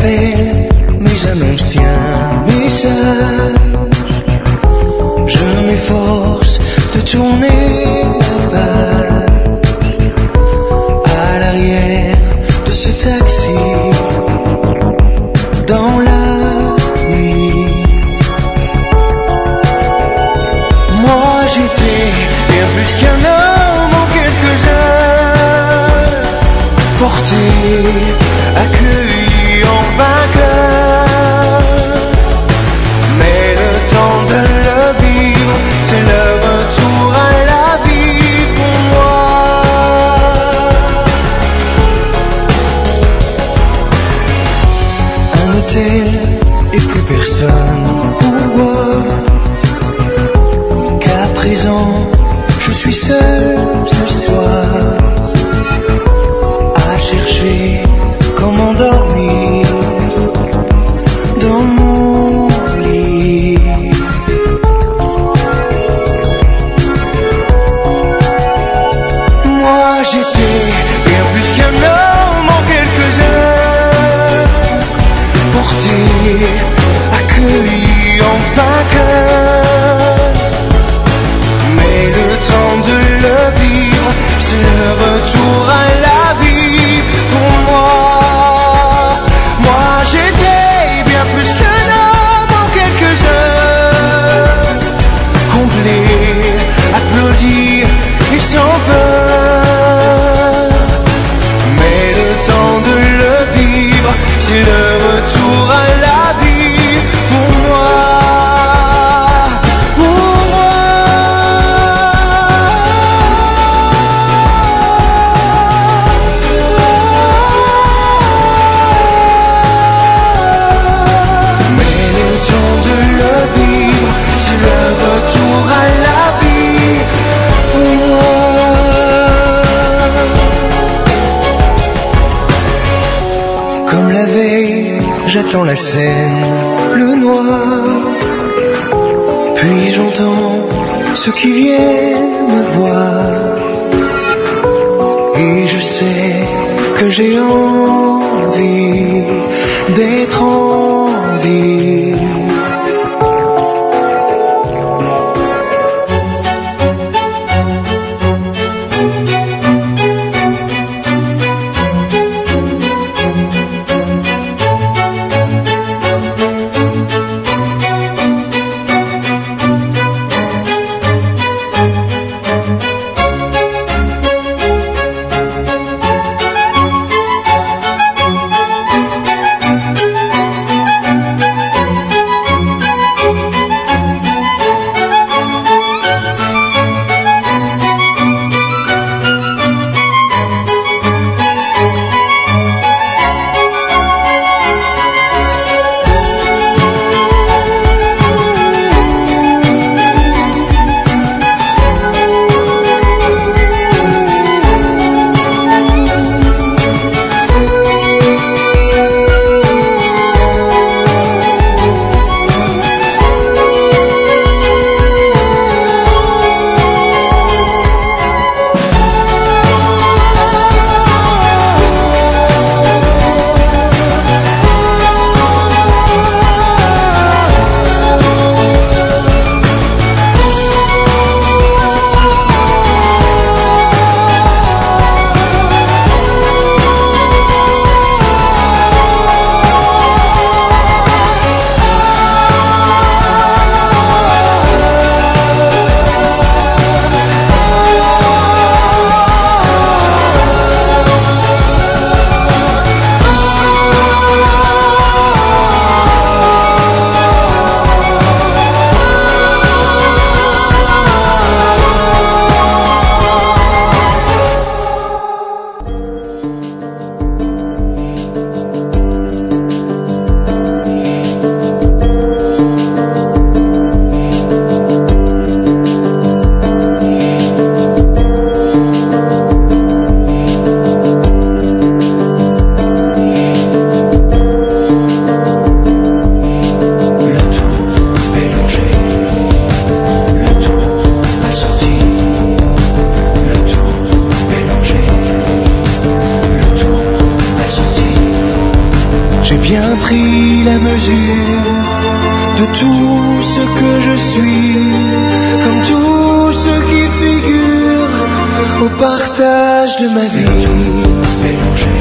rappelle mes anciens messages. Je m'efforce de tourner la page à l'arrière de ce taxi dans la nuit. Moi j'étais bien plus qu'un homme en quelques heures, porté, accueilli en vainqueur. Mais le temps de le vivre, c'est le retour à la vie pour moi. Un hôtel et plus personne pour voir qu'à présent je suis seul ce soir à chercher comment dormir dans mon lit. Moi j'étais bien plus qu'un homme en quelques heures, porté, accueilli en vainqueur. Mais le temps de le vivre, c'est le retour à la vie pour moi. Moi j'étais bien plus qu'un homme en quelques heures, comblé, applaudi et sans peur. Mais le temps de le vivre, c'est le retour à la vie pour moi. Comme la veille, j'attends la scène, le noir. Puis j'entends ceux qui viennent me voir. Et je sais que j'ai envie d'être en vie. bien pris la mesure de tout ce que je suis, comme tout ce qui figure au partage de ma vie. Mélanger